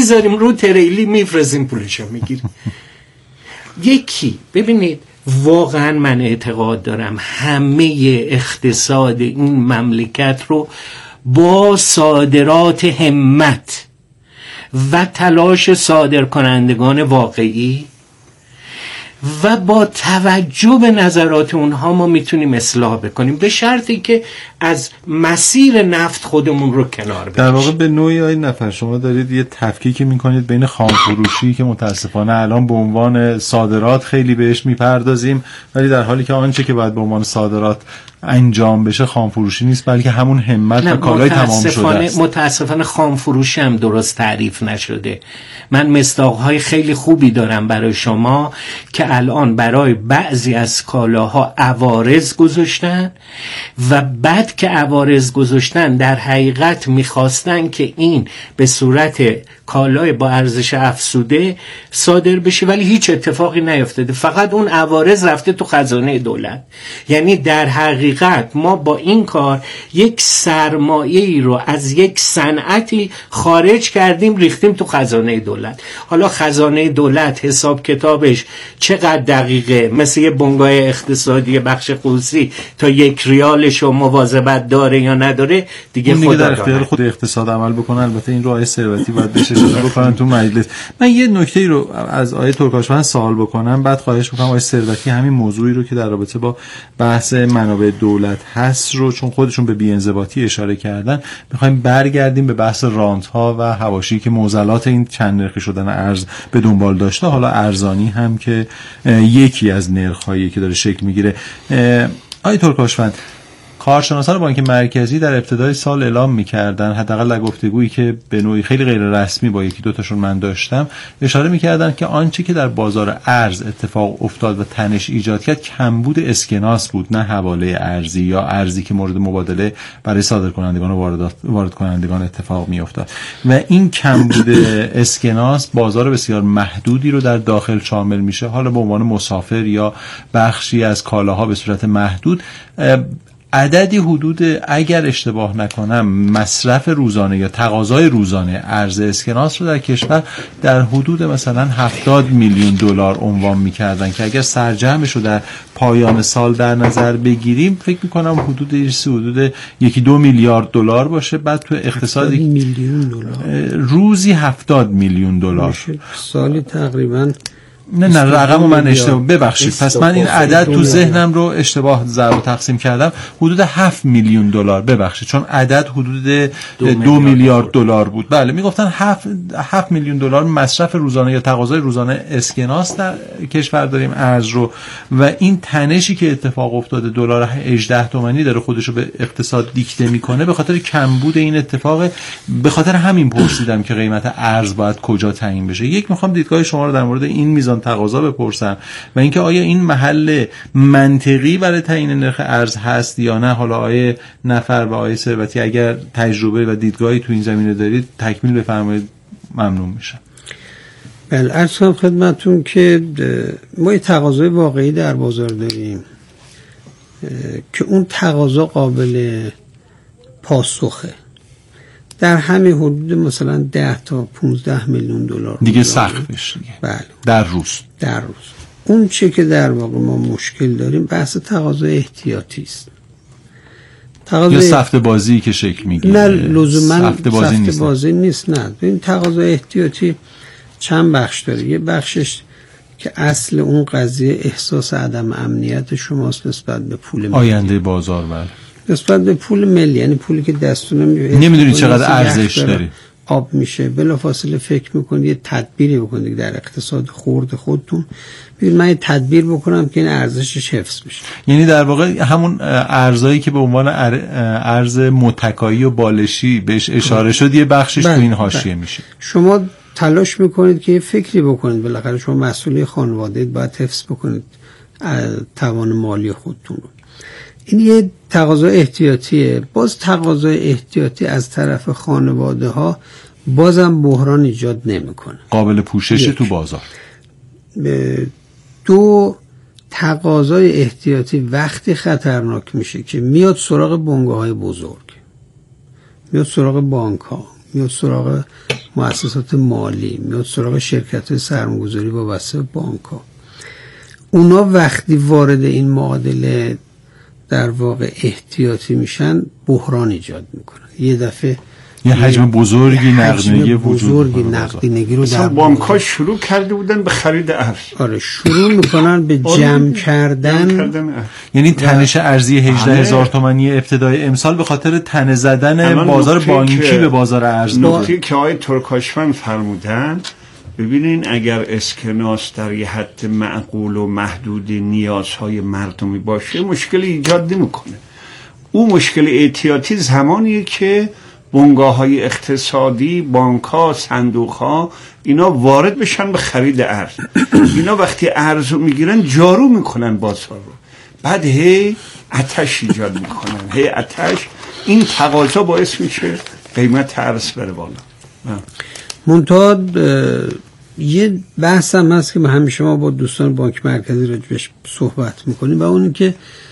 میذاریم رو تریلی میفرستیم پولشو میگیریم. یکی ببینید واقعا من اعتقاد دارم همه اقتصاد این مملکت رو با صادرات همت و تلاش صادرکنندگان واقعی و با توجه به نظرات اونها ما میتونیم اصلاح بکنیم، به شرطی که از مسیر نفت خودمون رو کنار بکشیم. در واقع به نوعی آقای نفر شما دارید یه تفکیکی میکنید بین خامفروشی که متاسفانه الان به عنوان صادرات خیلی بهش میپردازیم، ولی در حالی که آنچه که باید به عنوان صادرات انجام بشه خامفروشی نیست، بلکه همون همت و کالای تمام شده است. متاسفانه خامفروشی هم درست تعریف نشده. من مصداق‌های خیلی خوبی دارم برای شما که الان برای بعضی از کالاها عوارض گذاشتن و بعد که عوارض گذاشتن در حقیقت میخواستن که این به صورت کالای با ارزش افزوده صادر بشه، ولی هیچ اتفاقی نیفتاده، فقط اون عوارض رفته تو خزانه دولت. یعنی در حقیقت ما با این کار یک سرمایه‌ای رو از یک صنعتی خارج کردیم ریختیم تو خزانه دولت. حالا خزانه دولت حساب کتابش چقدر دقیقه، مثل یه بنگاه اقتصادی بخش خصوصی تا 1 ریالش رو مواظبت داره یا نداره دیگه خود در اختیار خود اقتصاد عمل بکنه. البته این رو آیه ثروتی باید بشه بکنن تو مجلس. من یه نکته‌ای رو از آیه ترکاشفن سوال بکنم، بعد خواهش می‌کنم آیه ثروتی همین موضوعی رو که در رابطه با بحث منابع دولت هست رو، چون خودشون به بی‌انضباطی اشاره کردن، می‌خوایم برگردیم به بحث رانت‌ها و حواشی که معضلات این چند نرخی شدن ارز به دنبال داشته. حالا ارزانی هم که یکی از نرخ‌هایی که داره شکل می‌گیره. آیه ترکاشفن، کارشناسان بانک مرکزی در ابتدای سال اعلام می‌کردن، حداقل در گفتگویی که به نوعی خیلی غیر رسمی با یکی دو تاشون من داشتم، اشاره می‌کردن که آنچه که در بازار ارز اتفاق افتاد و تنش ایجاد کرد کمبود اسکناس بود، نه حواله ارزی یا ارزی که مورد مبادله برای صادرکنندگان و وارد کنندگان اتفاق می‌افتاد. و این کمبود اسکناس بازار بسیار محدودی رو در داخل شامل میشه، حالا به عنوان مسافر یا بخشی از کالاها به صورت محدود. عددی حدود، اگر اشتباه نکنم، مصرف روزانه یا تقاضای روزانه ارز اسکناس رو در کشور در حدود مثلا 70 میلیون دلار عنوان می‌کردن که اگر سرجمعش رو در پایان سال در نظر بگیریم فکر می‌کنم حدود 1-2 میلیارد دلار باشه. بعد تو اقتصادی میلیون دلار روزی 70 میلیون دلار، سالی تقریباً نه رقمو من اشتباه، ببخشید، پس من این عدد تو ذهنم رو اشتباه ضرب و تقسیم کردم. حدود 7 میلیون دلار، ببخشید، چون عدد حدود 2 میلیارد دلار بود. بله، میگفتن 7 میلیون دلار مصرف روزانه یا تقاضای روزانه اسکناس در کشور داریم ارز رو. و این تنشی که اتفاق افتاده، دلار 18 تومانی داره خودشو به اقتصاد دیکته میکنه به خاطر کمبود این اتفاق. به خاطر همین پرسیدم که قیمت ارز باید کجا تعیین بشه. یک، میخوام دیدگاه شما رو در مورد این میزان تقاضا بپرسم و اینکه آیا این محل منطقی برای تعیین نرخ ارز هست یا نه. حالا آیه نفر و آیه ثروتی اگر تجربه و دیدگاهی تو این زمینه دارید تکمیل بفرمایید، ممنون میشم. بله، عرض کنم خدمتتون که ما یه تقاضای واقعی در بازار داریم که اون تقاضا قابل پاسخه، در همین حدود مثلا 10 تا 15 میلیون دلار دیگه سقفش دیگه. بله، در روز. اون چه که در واقع ما مشکل داریم بحث تقاضای احتیاطی است. یا سفته بازی که شکل میگیره. نه لزوما سفته بازی نیست. نه، این تقاضای احتیاطی چند بخش داره. یه بخشش که اصل اون قضیه احساس عدم امنیت شماست نسبت به پول ملی، آینده بازار، بله، نسبت به پول ملی، یعنی پولی که دستتون نمیدونی چقدر ارزش داره، آب میشه، بلافاصله فکر میکنید یه تدبیری بکنید در اقتصاد خرد خودتون، ببین من یه تدبیر بکنم که این ارزشش حفظ بشه. یعنی در واقع همون ارزایی که به عنوان ارز متکایی و بالشی بهش اشاره شد یه بخشش تو این حاشیه میشه. شما تلاش میکنید که یه فکری بکنید، بالاخره شما مسئول خانواده باید حفظ بکنید توان مالی خودتون رو. این یه تقاضا احتیاطیه. باز تقاضای احتیاطی از طرف خانواده ها بازم بحران ایجاد نمیکنه، قابل پوشش تو بازار. 2، تقاضای احتیاطی وقتی خطرناک میشه که میاد سراغ بنگاه‌های بزرگ، میاد سراغ بانک ها، میاد سراغ مؤسسات مالی، میاد سراغ شرکت‌های سرمایه‌گذاری وابسته به بانک‌ها. اونا وقتی وارد این معادله در واقع احتیاطی میشن، بحران ایجاد میکنن. یه دفعه یه حجم بزرگی نقدینگی رو در بانک‌ها شروع کرده بودن به خرید ارز. آره شروع میکنن به جمع کردن یعنی تنش ارزی 18,000 تومانی ابتدای امسال به خاطر تنه زدن بازار بانکی به بازار ارز. نکته که آقای ترکاشفن فرمودن، ببینین اگر اسکناس در یه حد معقول و محدود نیازهای مردمی باشه مشکلی ایجاد نمیکنه. اون مشکل احتیاطی زمانیه که بنگاه‌های اقتصادی، بانک‌ها، صندوق‌ها اینا وارد بشن به خرید ارز. اینا وقتی ارز رو میگیرن جارو میکنن بازار رو، بعد هی آتش ایجاد میکنن، هی آتش، این تقاضا باعث میشه قیمت ارز بره بالا. منتها یه بحث هم هست که همیشه ما با دوستان بانک مرکزی راجبش صحبت میکنیم و اون که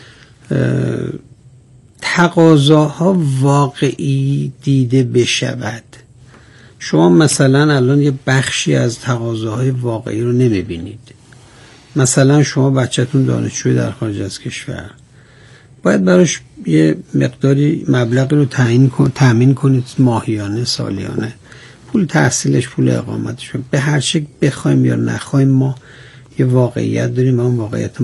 تقاضاها واقعی دیده بشود. شما مثلا الان یه بخشی از تقاضاهای واقعی رو نمیبینید. مثلا شما بچه‌تون دانشجوی در خارج از کشور، باید براش یه مقداری مبلغی رو تامین کنید، ماهیانه، سالیانه، پول تحصیلش، پول اقامتش. به هر شکل بخوایم یا نخوایم ما یه واقعیت داریم، اون واقعیت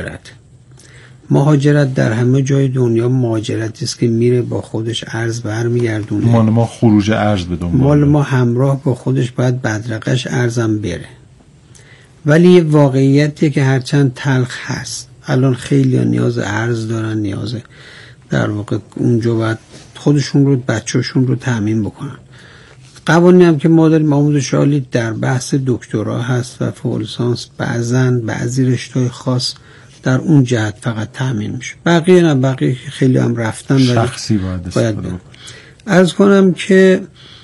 مهاجرت در همه جای دنیا مهاجرتی است که میره با خودش ارز برمیگردونه. مال ما خروج ارز به دنبال، مال ما همراه با خودش باید بدرقش ارزم بره. ولی یه واقعیتیه که هرچند تلخ هست، الان خیلی ها نیاز ارز دارن، نیاز در واقع اونجا باید خودشون رو، بچه‌شون رو تامین بکنن. قوانینی هم که ما داریم آموزش عالی در بحث دکترا هست و فوق لیسانس، بعضی رشته‌های خاص در اون جهت فقط تامین میشه، بقیه نه، بقیه خیلی هم رفتن شخصی باید عرض کنم که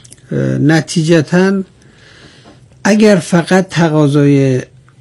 نتیجتاً اگر فقط تقاضای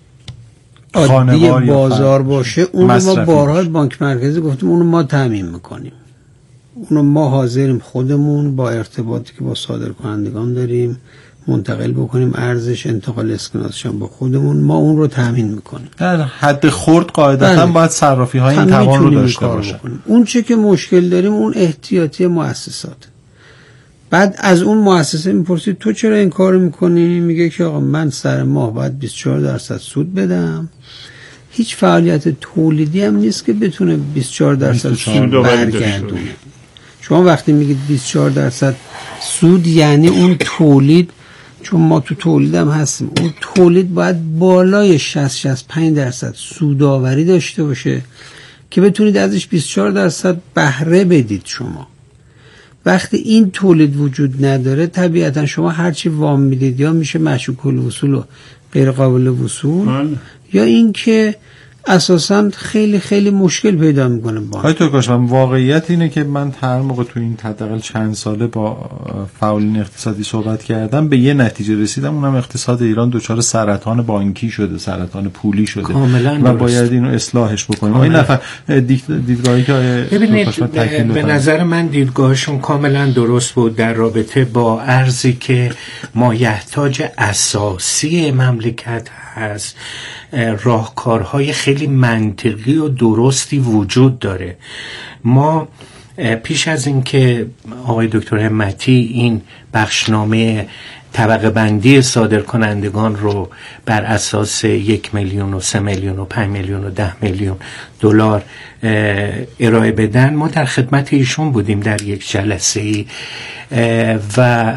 عادی بازار باشه، اون ما بارها بانک مرکزی گفتیم اونو ما تامین میکنیم، اونو ما حاضریم خودمون با ارتباطی که با صادرکنندگان داریم منتقل بکنیم، ارزش انتقال اسکناسش هم با خودمون، ما اون رو تامین میکنیم. در حد خرد قاعدتا باید صرافی های این توان رو داشته باشن. اون چه که مشکل داریم اون احتیاطی مؤسسات. بعد از اون مؤسسه میپرسید تو چرا این کارو میکنی؟ میگه که آقا من سر ماه باید 24% سود بدم، هیچ فعالیت تولیدی هم نیست که بتونه 24% سود برگردونه. شما وقتی میگید 24% سود یعنی اون تولید، چون ما تو تولید هم هستیم، اون تولید باید بالای 60-65% سوداوری داشته باشه که بتونید ازش 24% بهره بدید. شما وقتی این تولید وجود نداره، طبیعتا شما هرچی وام میدید یا میشه مشکوک الوصول و غیر قابل وصول، یا اینکه اساساً خیلی خیلی مشکل پیدا میکنه. آقای ترکاشفن، واقعیت اینه که من هر موقع تو این حداقل چند ساله با فعالین اقتصادی صحبت کردم به یه نتیجه رسیدم، اونم اقتصاد ایران دچار سرطان بانکی شده، سرطان پولی شده و باید اینو اصلاحش بکنیم. این نفر دیدگاهی که به نظر من دیدگاهشون کاملا درست بود در رابطه با ارزی که مایحتاج اساسی مملکت هست. راهکارهای خیلی منطقی و درستی وجود داره. ما پیش از این که آقای دکتر همتی این بخشنامه طبقه بندی صادرکنندگان رو بر اساس 1 میلیون و 3 میلیون و 5 میلیون و 10 میلیون دلار ارائه بدن، ما در خدمت ایشون بودیم در یک جلسه‌ای و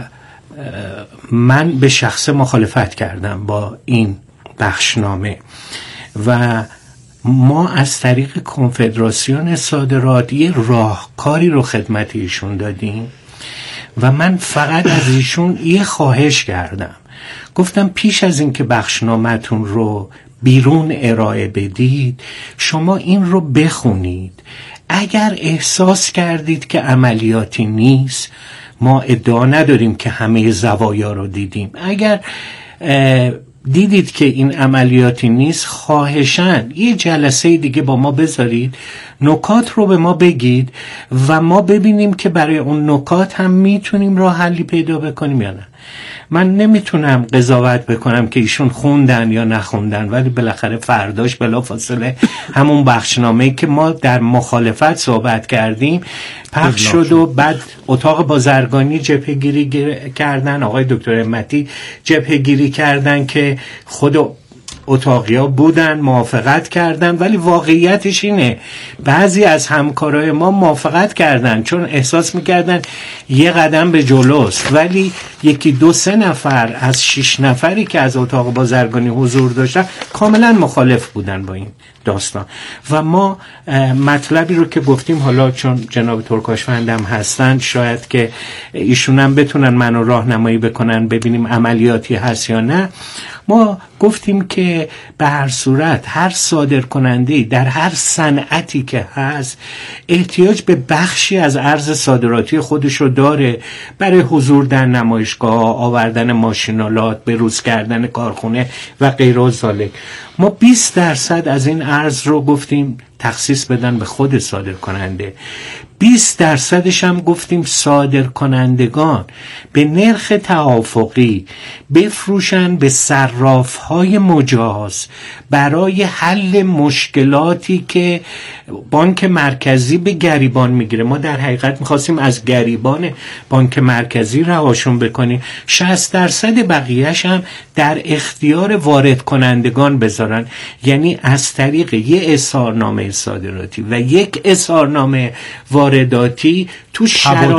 من به شخص مخالفت کردم با این بخشنامه و ما از طریق کنفدراسیون صادرات یه راهکاری رو خدمت ایشون دادیم و من فقط از ایشون یه خواهش کردم، گفتم پیش از این که بخشنامه‌تون رو بیرون ارائه بدید شما این رو بخونید، اگر احساس کردید که عملیاتی نیست، ما ادعا نداریم که همه زوایا رو دیدیم، اگر دیدید که این عملیاتی نیست، خواهشاً یه جلسه دیگه با ما بذارید، نکات رو به ما بگید و ما ببینیم که برای اون نکات هم میتونیم راه حلی پیدا بکنیم یا نه. من نمیتونم قضاوت بکنم که ایشون خوندن یا نخوندن، ولی بالاخره فرداش بلافاصله همون بخشنامه‌ای که ما در مخالفت صحبت کردیم پخش شد و بعد اتاق بازرگانی جبهه‌گیری کردن، آقای دکتر همتی جبهه‌گیری کردن که خود اتاقیا بودن، موافقت کردن، ولی واقعیتش اینه بعضی از همکارای ما موافقت کردن چون احساس میکردن یه قدم به جلوست، ولی یکی 2-3 نفر از 6 نفری که از اتاق بازرگانی حضور داشتن کاملا مخالف بودن با این داستان. و ما مطلبی رو که گفتیم، حالا چون جناب ترکاشفند هم هستن شاید که ایشون هم بتونن منو راهنمایی بکنن ببینیم عملیاتی هست یا نه، ما گفتیم که به هر صورت هر صادر کننده‌ای در هر صنعتی که هست احتیاج به بخشی از ارز صادراتی خودش رو داره برای حضور در نمایشگاه، آوردن ماشینالات، بروز کردن کارخونه و غیر و ذالک. ما 20% از این ارز رو گفتیم تخصیص بدن به خود صادر کننده، 20% هم گفتیم صادر کنندگان به نرخ توافقی بفروشن به صراف‌های مجاز برای حل مشکلاتی که بانک مرکزی به گریبان میگیره. ما در حقیقت میخواستیم از گریبان بانک مرکزی رهاشون بکنیم، 60% بقیهش هم در اختیار وارد کنندگان بذارن، یعنی از طریق یه اظهارنامه صادراتی و یک اظهارنامه وارداتی تو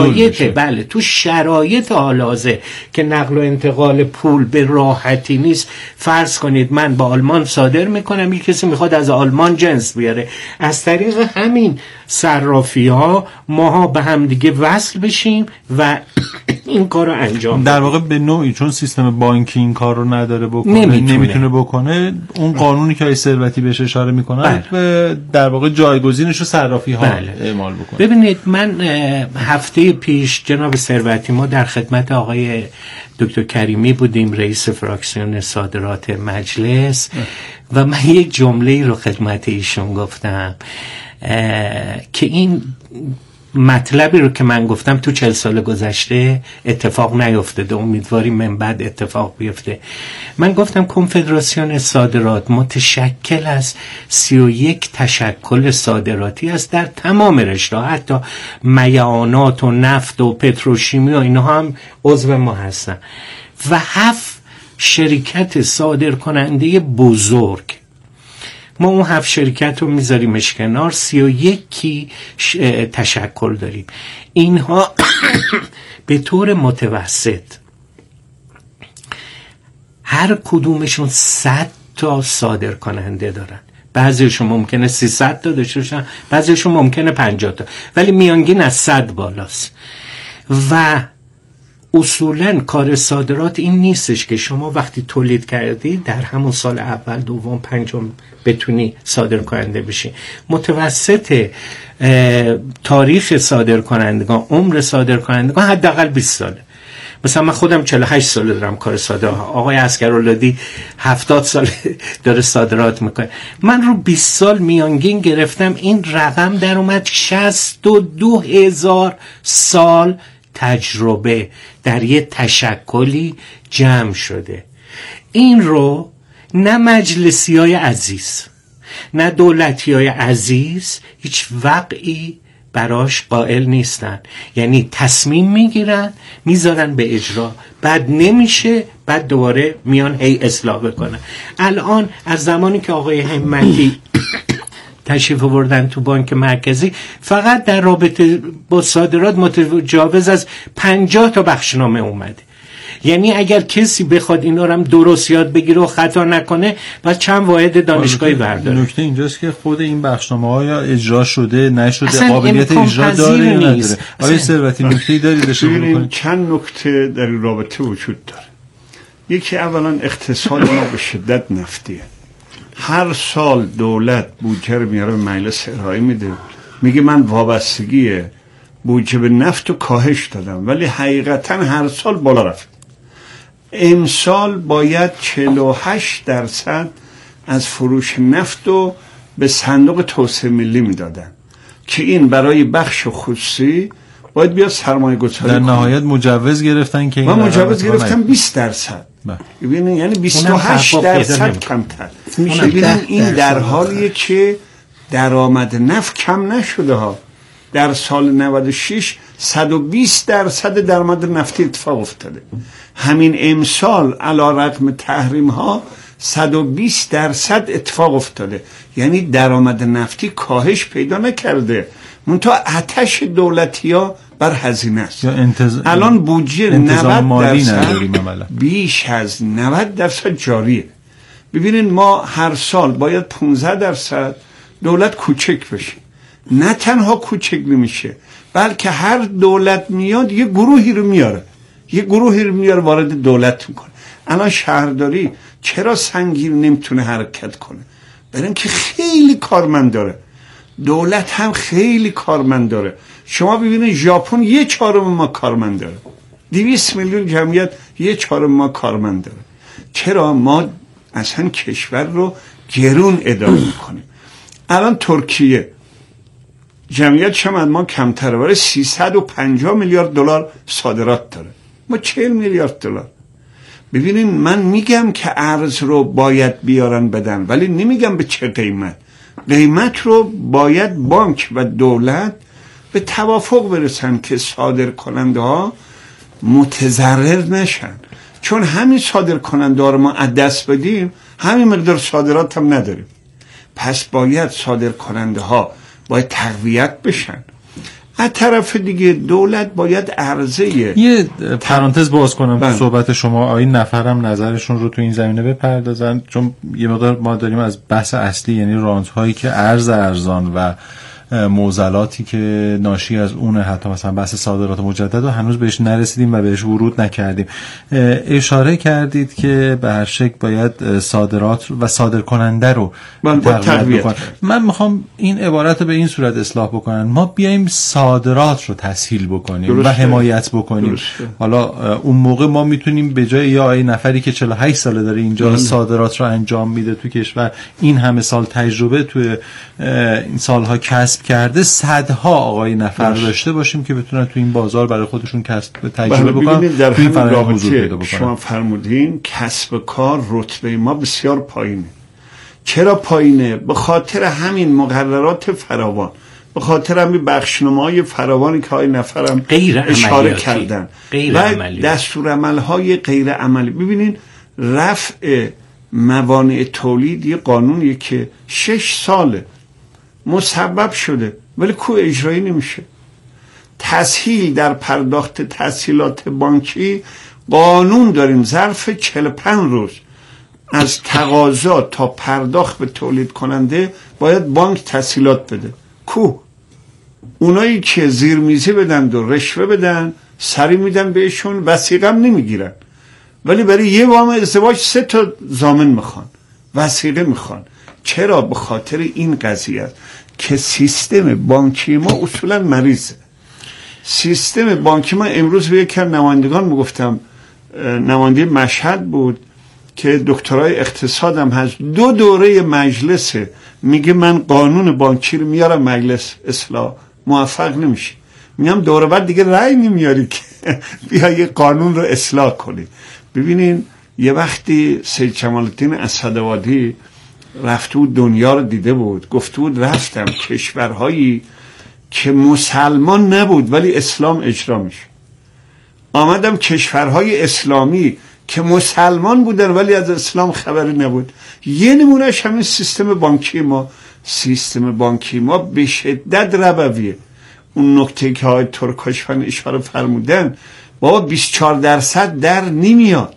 شرایط حالازه که نقل و انتقال پول به راحتی نیست. فرض کنید من با آلمان صادر میکنم، یک کسی میخواد از آلمان جنس بیاره، از طریق همین صرافی ها ماها به هم دیگه وصل بشیم و این کار رو انجام در واقع به نوعی چون سیستم بانکی این کار رو نداره بکنه، نمیتونه بکنه، اون قانونی که آقای ثروتی بهش اشاره میکنن در واقع جایگزینش رو صرافی ها اعمال بکنه. ببینید من هفته پیش جناب ثروتی ما در خدمت آقای دکتر کریمی بودیم، رئیس فراکسیون صادرات مجلس، و من یک جمله رو خدمت ایشون گفتم که این مطلبی رو که من گفتم تو 40 سال گذشته اتفاق نیفتاده، امیدواریم من بعد اتفاق بیفته. من گفتم کنفدراسیون صادرات متشکل از 31 تشکل صادراتی است در تمام رشته، حتی میعانات و نفت و پتروشیمی و اینها هم عضو ما هستن، و 7 شرکت صادر کننده بزرگ. ما اون 7 شرکت رو میذاریمش کنار، 31 تشکل داریم. اینها به طور متوسط هر کدومشون 100 تا صادر کننده دارن. بعضیشون ممکنه 300 تا داشته باشن، بعضیشون ممکنه 50 تا، ولی میانگین از 100 بالاست. و اصولاً کار صادرات این نیستش که شما وقتی تولید کردی در همون سال اول، دوم، پنجم بتونی صادر کننده بشی. متوسط تاریخ صادر کنندگان، عمر صادر کنندگان حداقل 20 ساله. مثلا من خودم 48 ساله دارم کار صادرات، آقای عسکرالدی 70 سال داره صادرات میکنه. من رو 20 سال میانگین گرفتم، این رقم در اومد 62,000 سال تجربه در یه تشکلی جمع شده. این رو نه مجلسی های عزیز نه دولتی های عزیز هیچ وقعی براش قائل نیستن، یعنی تصمیم میگیرن میذارن به اجرا، بعد نمیشه، بعد دوباره میان هی اصلاح بکنن. الان از زمانی که آقای همتی تشریف آوردن تو بانک مرکزی فقط در رابطه با صادرات متجاوز از 50 تا بخشنامه اومده. یعنی اگر کسی بخواد اینا رو هم درست یاد بگیره و خطا نکنه باید چند واحد دانشگاهی برداره. نکته اینجاست که خود این بخشنامه ها اجرا شده نشده، قابلیت اجرا داره یا نداره. آقای ثروتی نکته‌ای دارید اشاره بکنید؟ چند نکته در رابطه وجود داره. یکی اولا اقتصاد ما به شدت نفتیه. هر سال دولت بودجه رو میاره به مجلس ارائه میده، میگه من وابستگی بودجه به نفت رو کاهش دادم، ولی حقیقتا هر سال بالا رفت. امسال باید 48% از فروش نفت رو به صندوق توسعه ملی میدادن که این برای بخش خصوصی باید بیاد سرمایه گذاری در نهایت مجوز گرفتن که این مجوز گرفتن 20%. ببینید یعنی 28% کمتر. ببینید این در حالیه که درآمد نفت کم نشده ها. در سال 96 120% درآمد نفتی اتفاق افتاده. همین امسال علیرغم تحریم ها 120% اتفاق افتاده. یعنی درآمد نفتی کاهش پیدا نکرده، منتها آتش دولتی ها بر هزینه است. الان بودجه 90% بیش از 90% جاریه. ببینید ما هر سال باید 15% دولت کوچک بشه. نه تنها کوچک نمیشه، بلکه هر دولت میاد یه گروهی رو میاره وارد دولت میکنه. الان شهرداری چرا سنگین نمیتونه حرکت کنه؟ برای اینکه خیلی کارمند داره. دولت هم خیلی کارمند داره. شما ببینید ژاپن 1/4 ما کارمند داره. 200 میلیون جمعیت 1/4 ما کارمند داره. چرا ما اصلا کشور رو گرون اداره میکنیم؟ الان ترکیه جمعیتش هم از ما کمتره، ولی 350 میلیارد دلار صادرات داره، ما 40 میلیارد دلار. ببینین من میگم که ارز رو باید بیارن بدن، ولی نمیگم به چه قیمت رو باید بانک و دولت به توافق برسن که صادر کننده ها متضرر نشن. چون همین صادر کننده ها رو ما از دست بدیم، همین مقدار صادرات هم نداریم. پس باید صادر کننده ها باید تقویت بشن. از طرف دیگه دولت باید عرضه یه پرانتز باز کنم تو صحبت شما. آقای نفرم نظرشون رو تو این زمینه بپردازن، چون یه مقدار ما داریم از بحث اصلی یعنی رانت‌هایی که ارزان و معضلاتی که ناشی از اونه، حتی مثلا بحث صادرات مجدد رو هنوز بهش نرسیدیم و بهش ورود نکردیم. اشاره کردید که به هر شکل باید صادرات و صادر کننده رو تقویت بکنن. من میخوام این عبارت رو به این صورت اصلاح بکنن: ما بیایم صادرات رو تسهیل بکنیم و حمایت بکنیم. حالا اون موقع ما میتونیم به جای یه آقای نفری که 48 ساله داره اینجا صادرات رو انجام میده تو کشور، این همه سال تجربه توی این سالها کسب کرده، صدها آقای نفر داشته باشیم که بتونن تو این بازار برای خودشون کسب تجربه بکنن. در همین رابطه شما فرمودین کسب کار رتبه ما بسیار پایینه. چرا پایینه؟ به خاطر همین مقررات فراوان، به خاطر همین بخشنامه‌های فراوانی که آقای نفرم اشاره کردن و دستورالعمل‌های غیر عملی. ببینین رفع موانع تولید یه قانونیه که 6 ساله مسبب شده ولی کو اجرایی نمیشه. تسهیل در پرداخت تسهیلات بانکی قانون داریم، ظرف 45 روز از تقاضا تا پرداخت به تولید کننده باید بانک تسهیلات بده. کو اونایی که زیرمیزی بدن و رشوه بدن سری میدن بهشون، وثیقه هم نمیگیرن، ولی برای یه وام ازدواج 3 تا ضامن میخوان، وثیقه میخوان. چرا؟ به خاطر این قضیه است که سیستم بانکی ما اصولا مریضه. سیستم بانکی ما، امروز به یک نمایندگان میگفتم، نماینده مشهد بود که دکترای اقتصادم هست، 2 دوره مجلس میگه من قانون بانکی رو میارم مجلس اصلاح، موفق نمیشه. میگم دوره بعد دیگه رأی نمیاری که بیا یه قانون رو اصلاح کنی. ببینین یه وقتی سید جمال الدین اسدآبادی رفته بود دنیا رو دیده بود، گفته بود رفتم کشورهایی که مسلمان نبود ولی اسلام اجرا میشه، آمدم کشورهای اسلامی که مسلمان بودن ولی از اسلام خبری نبود. یه نمونهش همین سیستم بانکی ما. سیستم بانکی ما به شدت ربویه. اون نکته که های ترکاشفن اشاره فرمودن، بابا 24% در نمیاد.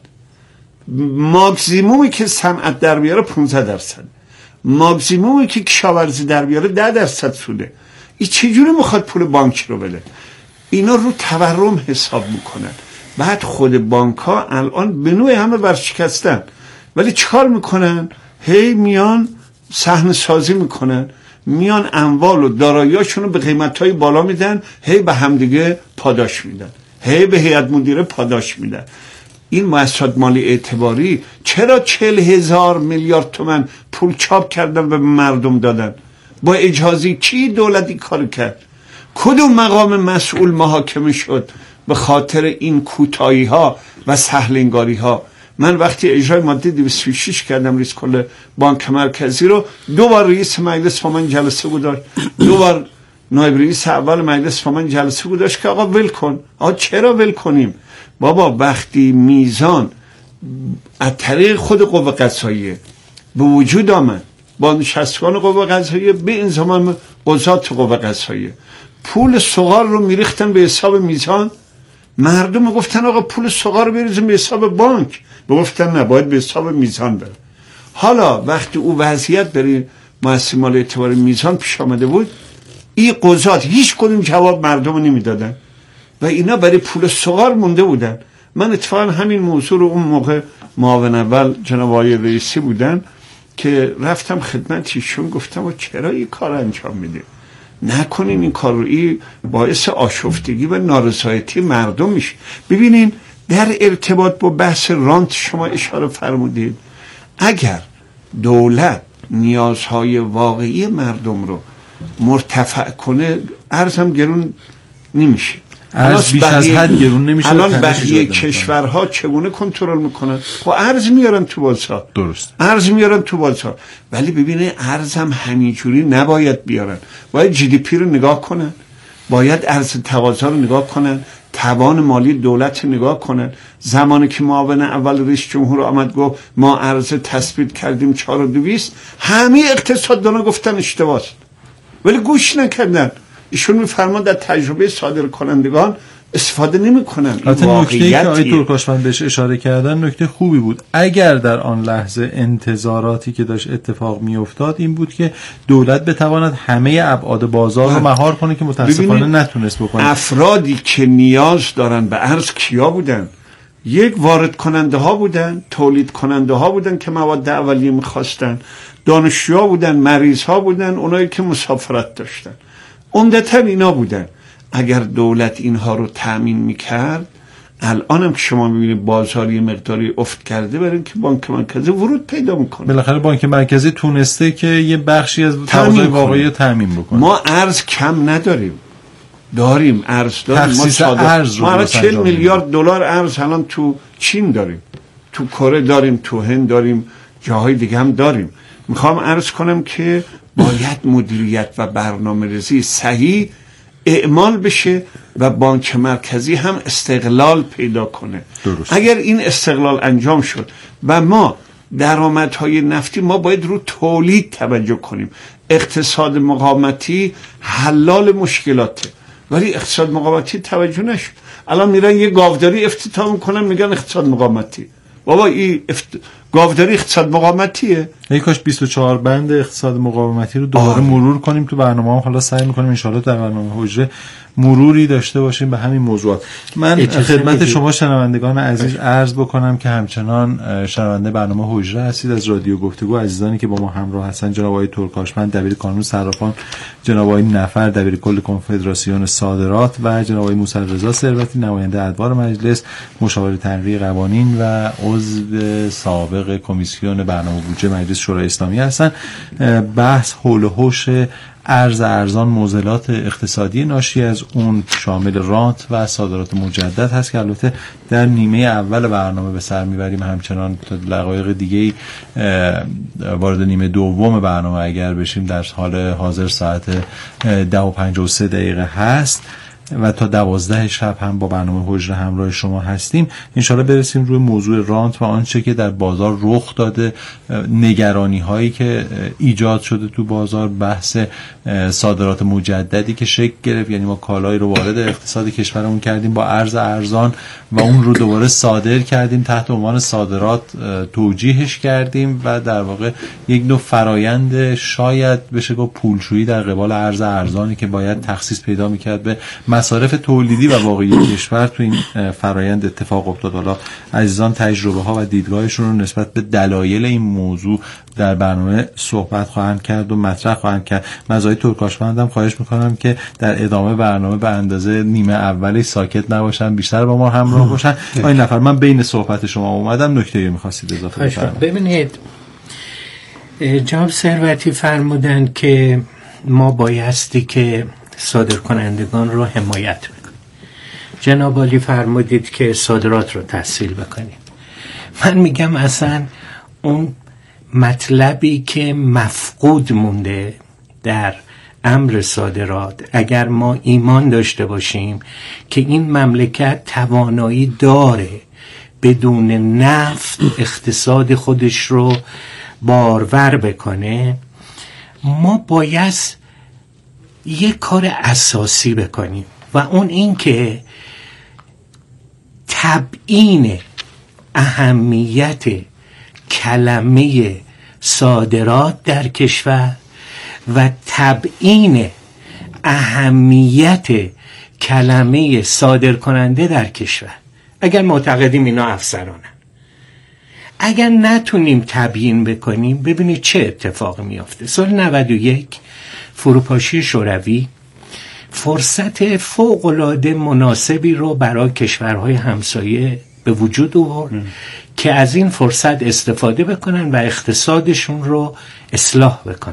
ماکسیمومی که صنعت در بیاره 15%، ماکسیمومی که کشاورزی در بیاره 10% سوده. این چجوری میخواد پول بانک رو بده؟ اینا رو تورم حساب میکنن. بعد خود بانک ها الان به نوع همه برشکستن، ولی چکار میکنن؟ هی میان صحنه سازی میکنن، میان اموال و داراییاشون رو به قیمتهای بالا میدن، هی به همدیگه پاداش میدن، هی به هیئت مدیره پاداش میدن. این مؤسسات مالی اعتباری چرا 40,000 میلیارد تومان پول چاپ کردن و به مردم دادن؟ با اجازه کی دولتی کار کرد؟ کدوم مقام مسئول محاکمه شد به خاطر این کوتاهی ها و سهلنگاری ها؟ من وقتی اجرای ماده 206 کردم رئیس کل بانک مرکزی رو، 2 بار رئیس مجلس با من جلسه گذاشت، 2 بار نایب رئیس اول مجلس با من جلسه گذاشت که آقا ول کن. آقا چرا ول کنیم؟ بابا وقتی میزان از طریق خود قوه قضاییه به وجود آمد، با نشستگان قوه قضاییه به انضمام قضات قوه قضاییه، پول سوغار رو میریختن به حساب میزان، مردم گفتن آقا پول سوغار رو بریزیم به حساب بانک، گفتن نه، باید به حساب میزان بره. حالا وقتی او وضعیت برای مؤسسه مالی اعتباری میزان پیش آمده بود، این قضات هیچ کدوم جواب مردم رو نمیدادن و اینا برای پول سوغار مونده بودن. من اتفاقا همین موضوع رو اون موقع معاون اول جناب آقای رئیسی بودن که رفتم خدمت ایشون، گفتم و چرا این کار انجام میده؟ نکنین این کار رو، این باعث آشفتگی و نارضایتی مردم میشه. ببینین در ارتباط با بحث رانت شما اشاره فرمودید، اگر دولت نیازهای واقعی مردم رو مرتفع کنه، ارزم گرون نمیشه. ارز بیش از حد گرون نمیشه. الان بقیه کشورها چگونه کنترل میکنن؟ خب ارز میارن تو بازار، درست، ارز میارن تو بازار، ولی ببینه ارزم همینجوری نباید بیارن، باید جی دی پی رو نگاه کنن، باید ارز تقاضا رو نگاه کنن، توان مالی دولت رو نگاه کنن. زمانی که معاون اول رئیس جمهور آمد گفت ما ارز تثبیت کردیم 4.200، همه اقتصاددانا گفتن اشتباهه، ولی گوش نکردن. ایشون میفرمان در تجربه صادر کنندگان استفاده نمی کنن. البته نکته‌ای که آقای ترکاشفند بهش اشاره کردن نکته خوبی بود. اگر در آن لحظه انتظاراتی که داشت اتفاق می افتاد این بود که دولت بتواند همه ابعاد بازار رو مهار کنه که متاسفانه نتونست بکنه. افرادی که نیاز دارن به ارز کیا بودن؟ یک، وارد کننده ها بودن، تولید کننده ها بودن که مواد اولیه میخواستن، دانشجوها بودن، مریض ها بودن، اونایی که مسافرت داشتن، عمدتاً اینا بودن. اگر دولت اینها رو تأمین میکرد، الانم که شما میبینید بازاری مقداری افت کرده، برای اینکه بانک مرکزی ورود پیدا میکنه. بالاخره بانک مرکزی تونسته که یه بخشی از تقاضای واقعی تامین بکنه. ما ارز کم نداریم، داریم ارز داریم. ما 40 میلیارد دلار ارز الان تو چین داریم، تو کره داریم، تو هند داریم، جاهای دیگه هم داریم. میخوام عرض کنم که باید مدیریت و برنامه‌ریزی صحیح اعمال بشه و بانک مرکزی هم استقلال پیدا کنه. درست. اگر این استقلال انجام شد و ما درآمدهای نفتی، ما باید رو تولید توجه کنیم. اقتصاد مقاومتی حلال مشکلاته، ولی اقتصاد مقاومتی توجه نشد. الان میرن یه گاوداری افتتاح میکنن میگن اقتصاد مقاومتی. بابا این گاوداری اقتصاد مقاومتیه؟ ای کاش 24 بند اقتصاد مقاومتی رو دوباره مرور کنیم تو برنامه هم. حالا سعی میکنیم انشالله در برنامه حجره مروری داشته باشیم به همین موضوعات. من خدمت شما شنوندگان عزیز عرض بکنم که همچنان شنونده برنامه حجره هستید از رادیو گفتگو. عزیزانی که با ما همراه هستن، جناب آقای ترکاشفند دبیر کانون صرافان، جناب آقای نفر دبیر کل کنفدراسیون صادرات و جناب آقای موسی رضا ثروتی نماینده ادوار مجلس، مشاور تنویع قوانین و عضو سابق کمیسیون برنامه بودجه مجلس شورای اسلامی هستن. بحث حول و حوش ارز ارزان، معضلات اقتصادی ناشی از اون، شامل رانت و صادرات مجدد هست که البته در نیمه اول برنامه به سر میبریم. همچنان دقایق دیگه وارد نیمه دوم برنامه اگر بشیم در حال حاضر ساعت 10:53 هست و تا 12 شب هم با برنامه حجره همراه شما هستیم. انشالله برسیم روی موضوع رانت و آنچه که در بازار رخ داده، نگرانی هایی که ایجاد شده تو بازار، بحث صادرات مجددی که شکل گرفت، یعنی ما کالایی رو وارد اقتصاد کشورمون کردیم با ارز ارزان و اون رو دوباره صادر کردیم، تحت عنوان صادرات توجیهش کردیم و در واقع یک نوع فرایند شاید بشه گفت پولشویی در قبال ارز ارزانی که باید تخصیص پیدا میکرد به مصارف تولیدی و واقعی کشور تو این فرایند اتفاق افتاد. حالا عزیزان تجربه ها و دیدگاهشون رو نسبت به دلایل این موضوع در برنامه صحبت خواهند کرد و مطرح خواهند کرد. مزایای ترکاشفندم خواهش میکنم که در ادامه برنامه به اندازه نیمه اولی ساکت نباشن، بیشتر با ما همراه باشن. این نفر من بین صحبت شما اومدم، نکته‌ای می‌خواستید اضافه بفرمایید؟ ببینید جناب ثروتی فرمودن که ما بایستی که صادرکنندگان رو حمایت بکنیم. جناب عالی فرمودید که صادرات رو تسهیل بکنیم. من میگم اصلا اون مطلبی که مفقود مونده در امر صادرات، اگر ما ایمان داشته باشیم که این مملکت توانایی داره بدون نفت اقتصاد خودش رو بارور بکنه، ما باید یک کار اساسی بکنیم و اون این که تبیین اهمیت کلمه صادرات در کشور و تبیین اهمیت کلمه صادرکننده در کشور. اگر معتقدیم اینا افسرانن، اگر نتونیم تبیین بکنیم، ببینید چه اتفاقی میافته. سال 91 فروپاشی شوروی فرصت فوق‌العاده مناسبی رو برای کشورهای همسایه به وجود آورد که از این فرصت استفاده بکنن و اقتصادشون رو اصلاح بکنن.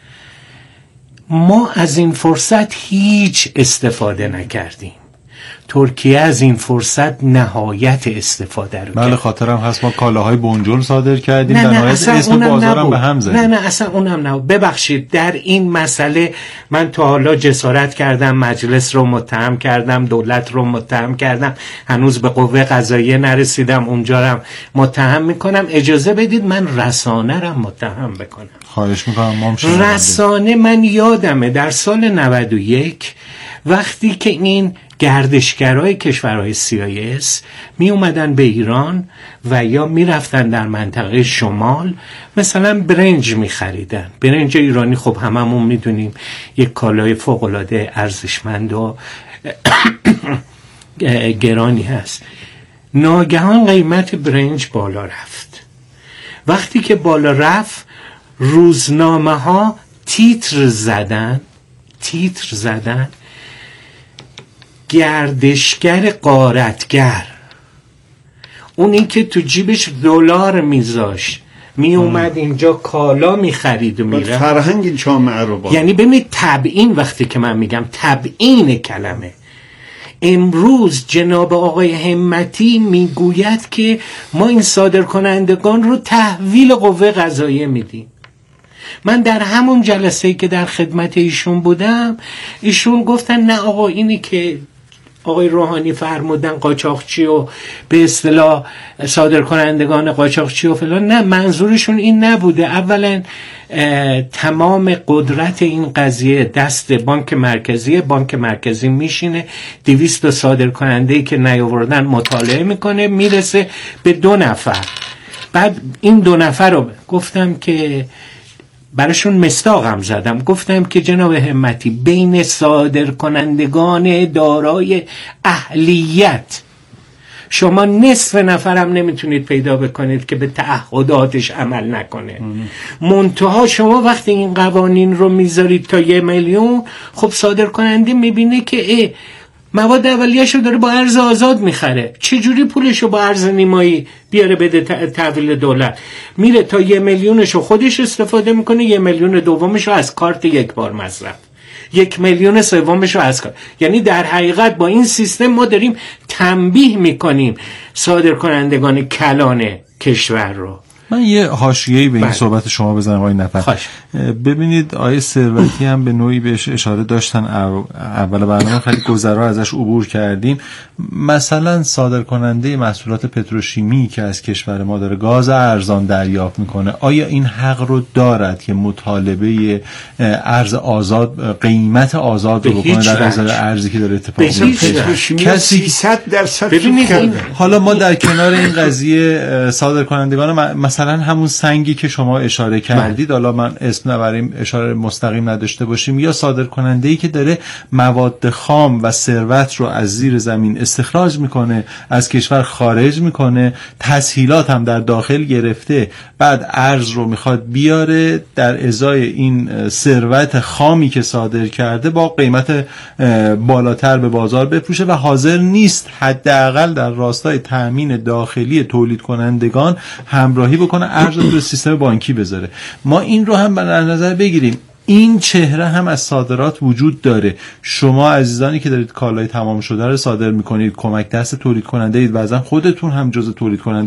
ما از این فرصت هیچ استفاده نکردیم. ترکیه از این فرصت نهایت استفاده رو کرد. بله خاطرم هست ما کالاهای بنجل صادر کردیم، در نهایت اسم بازارم به هم زدیم. نه اصلا اونم نه. ببخشید در این مسئله من تا حالا جسارت کردم مجلس رو متهم کردم، دولت رو متهم کردم، هنوز به قوه قضاییه نرسیدم، اونجا رو متهم میکنم. اجازه بدید من رسانه رو متهم بکنم. خواهش میکنم. رسانه من یادمه در سال 91 وقتی که این گردشگرای کشورهای CIS می اومدن به ایران و یا می رفتن در منطقه شمال، مثلا برنج می خریدن. برنج ایرانی خب هممون می دونیم یک کالای فوق‌العاده ارزشمند و گرانی هست. ناگهان قیمت برنج بالا رفت. وقتی که بالا رفت روزنامه ها تیتر زدن گردشگر غارتگر، اون این که تو جیبش دلار میذاشت می اومد اینجا کالا می خرید و میره. فرهنگ جامعه رو با. یعنی ببینید تبیین، وقتی که من میگم تبیین کلمه، امروز جناب آقای همتی میگوید که ما این صادرکنندگان رو تحویل قوه قضاییه میدیم. من در همون جلسه‌ای که در خدمت ایشون بودم، ایشون گفتن نه آقا، اینی که آقای روحانی فرمودن قاچاقچی و به اصطلاح صادرکنندگان قاچاقچی و فلان، نه، منظورشون این نبوده. اولا تمام قدرت این قضیه دست بانک مرکزی میشینه، 200 صادرکننده‌ای که نیاوردن مطالعه میکنه، میرسه به 2 نفر. بعد این 2 نفر رو گفتم که براشون مصداقم زدم، گفتم که جناب همتی بین صادرکنندگان دارای اهلیت شما نصف نفرم نمیتونید پیدا بکنید که به تعهداتش عمل نکنه. منتها شما وقتی این قوانین رو میذارید تا 1 میلیون، خب صادرکننده میبینه که مواد اولیه‌شو داره با ارز آزاد میخره، چجوری پولشو با ارز نیمایی بیاره بده تحویل دولت؟ میره تا 1 میلیونشو خودش استفاده میکنه، 1 میلیون دومشو از کارت یک بار مصرف، 1 میلیون سومشو از کارت. یعنی در حقیقت با این سیستم ما داریم تنبیه میکنیم صادرکنندگان کلان کشور رو. من یه حاشیه‌ای به این صحبت شما بزنم آقای نفر. ببینید آقای ثروتی هم به نوعی بهش اشاره داشتن، اول برنامه خیلی گذرا ازش عبور کردیم. مثلا صادرکننده محصولات پتروشیمی که از کشور ما داره گاز ارزان دریافت میکنه، آیا این حق رو دارد که مطالبه ارز آزاد، قیمت آزاد رو بکنه در ازای ارزی که داره اتفاق میفته؟ کسی 300% حالا ما در کنار این قضیه صادرکنندگان مثلا مثلا همون سنگی که شما اشاره کردید، حالا من اسم نبریم اشاره مستقیم نداشته باشیم، یا صادر کننده‌ای که داره مواد خام و ثروت رو از زیر زمین استخراج میکنه، از کشور خارج میکنه، تسهیلات هم در داخل گرفته، بعد ارز رو میخواد بیاره در ازای این ثروت خامی که صادر کرده با قیمت بالاتر به بازار بفروشه و حاضر نیست حداقل در راستای تامین داخلی تولید کنندگان همراهی بکنه، ارز رو سیستم بانکی بذاره. ما این رو هم در نظر بگیریم. این چهره هم از صادرات وجود داره. شما عزیزانی که دارید کالای تمام شده رو صادر میکنید، کمک دست تولید کننده اید، بعضا خودتون هم جزء تولید کننده